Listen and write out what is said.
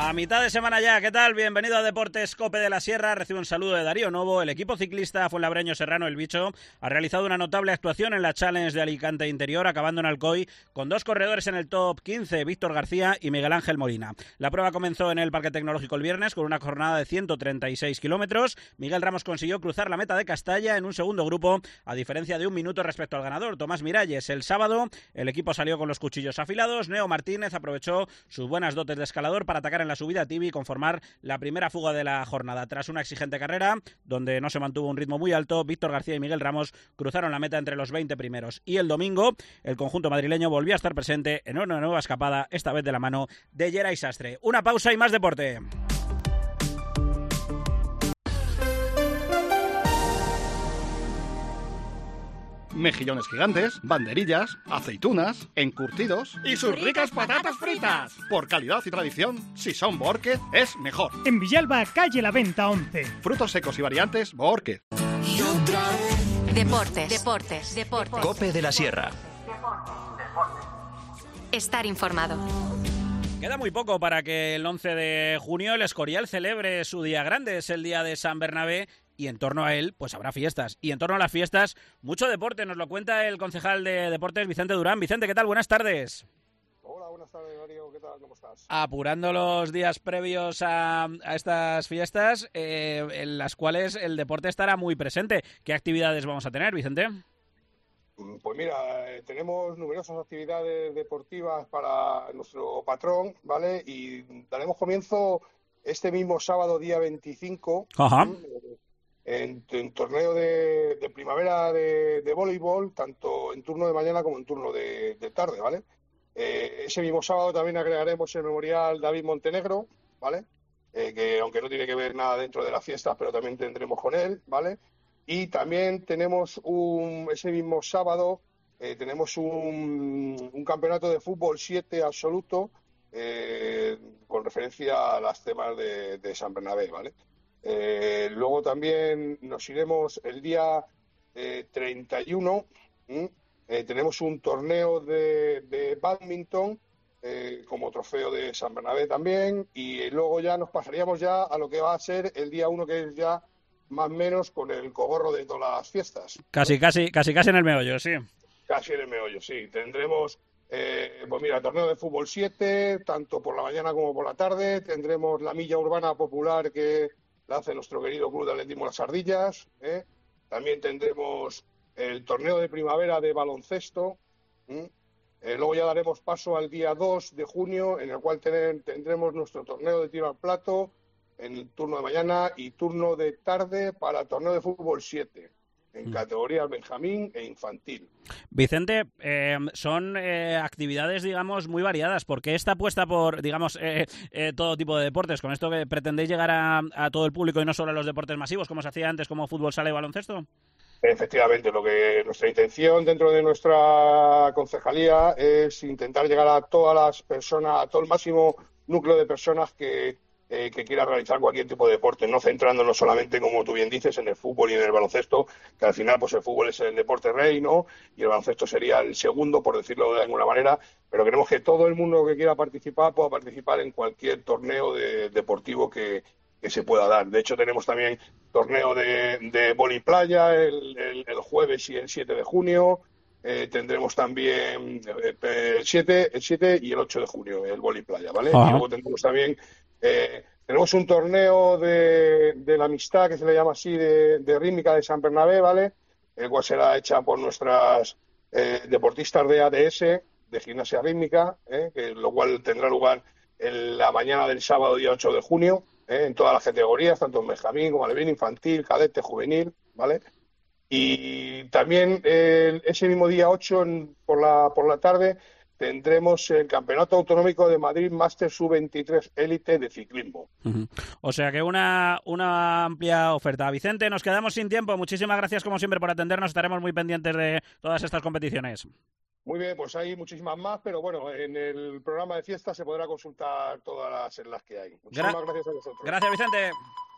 A mitad de semana ya, ¿qué tal? Bienvenido a Deportes Cope de la Sierra. Recibe un saludo de Darío Novo. El equipo ciclista fuenlabreño Serrano El Bicho ha realizado una notable actuación en la Challenge de Alicante Interior, acabando en Alcoy con dos corredores en el top 15, Víctor García y Miguel Ángel Molina. La prueba comenzó en el Parque Tecnológico el viernes con una jornada de 136 kilómetros. Miguel Ramos consiguió cruzar la meta de Castalla en un segundo grupo, a diferencia de un minuto respecto al ganador, Tomás Miralles. El sábado, el equipo salió con los cuchillos afilados. Neo Martínez aprovechó sus buenas dotes de escalador para atacar en la subida a Tibi y conformar la primera fuga de la jornada. Tras una exigente carrera, donde no se mantuvo un ritmo muy alto, Víctor García y Miguel Ramos cruzaron la meta entre los 20 primeros. Y el domingo, el conjunto madrileño volvió a estar presente en una nueva escapada, esta vez de la mano de Geray Sastre. Una pausa y más deporte. Mejillones gigantes, banderillas, aceitunas, encurtidos y sus ricas patatas fritas. Por calidad y tradición, si son Boórquez, es mejor. En Villalba, calle La Venta 11. Frutos secos y variantes, Boórquez. Deportes. Cope de la Sierra. Estar informado. Queda muy poco para que el 11 de junio el Escorial celebre su día grande. Es el día de San Bernabé y en torno a él pues habrá fiestas. Y en torno a las fiestas, mucho deporte. Nos lo cuenta el concejal de Deportes, Vicente Durán. Vicente, ¿qué tal? Buenas tardes. Hola, buenas tardes, Mario. ¿Qué tal? ¿Cómo estás? Apurando los días previos a estas fiestas, en las cuales el deporte estará muy presente. ¿Qué actividades vamos a tener, Vicente? Pues mira, tenemos numerosas actividades deportivas para nuestro patrón, ¿vale? Y daremos comienzo este mismo sábado, día 25, Ajá. En torneo de primavera de voleibol, tanto en turno de mañana como en turno de tarde, ¿vale? Ese mismo sábado también agregaremos el memorial David Montenegro, ¿vale? Que aunque no tiene que ver nada dentro de las fiestas, pero también tendremos con él, ¿vale? Y también tenemos ese mismo sábado tenemos un campeonato de fútbol 7 absoluto con referencia a las temas de San Bernabé, ¿vale? Luego también nos iremos el día 31. Tenemos un torneo de bádminton como trofeo de San Bernabé también, y luego ya nos pasaríamos ya a lo que va a ser el día 1, que es ya más o menos con el cogorro de todas las fiestas. Casi en el meollo, sí. Casi en el meollo, sí. Tendremos, pues mira, torneo de fútbol 7, tanto por la mañana como por la tarde. Tendremos la milla urbana popular que la hace nuestro querido Club de Atletismo Las Ardillas. También tendremos el torneo de primavera de baloncesto. Luego ya daremos paso al día 2 de junio, en el cual tendremos nuestro torneo de tiro al plato en el turno de mañana y turno de tarde para el torneo de fútbol 7, en categorías Benjamín e infantil. Vicente, son actividades, digamos, muy variadas. ¿Por qué esta apuesta por, digamos, todo tipo de deportes? ¿Con esto que pretendéis llegar a todo el público y no solo a los deportes masivos, como se hacía antes, como fútbol sala y baloncesto? Efectivamente, nuestra intención dentro de nuestra concejalía es intentar llegar a todas las personas, a todo el máximo núcleo de personas que quiera realizar cualquier tipo de deporte, no centrándonos solamente, como tú bien dices, en el fútbol y en el baloncesto, que al final pues el fútbol es el deporte rey, ¿no? Y el baloncesto sería el segundo, por decirlo de alguna manera, pero queremos que todo el mundo que quiera participar pueda participar en cualquier torneo deportivo que se pueda dar. De hecho, tenemos también torneo de vóley playa el jueves y el 7 de junio. Tendremos también el 7 y el 8 de junio el vóley playa, ¿vale? Ajá. Y luego tendremos también tenemos un torneo de la amistad, que se le llama así, de rítmica de San Bernabé, ¿vale? El cual será hecha por nuestras deportistas de ADS, de gimnasia rítmica, lo cual tendrá lugar en la mañana del sábado, día 8 de junio, en todas las categorías, tanto en Benjamín como alevín, infantil, cadete, juvenil, ¿vale? Y también ese mismo día 8 por la tarde tendremos el Campeonato Autonómico de Madrid Máster Sub-23 Élite de ciclismo. O sea que una amplia oferta. Vicente, nos quedamos sin tiempo. Muchísimas gracias, como siempre, por atendernos. Estaremos muy pendientes de todas estas competiciones. Muy bien, pues hay muchísimas más, pero bueno, en el programa de fiesta se podrá consultar todas las que hay. Muchísimas gracias a vosotros. Gracias, Vicente.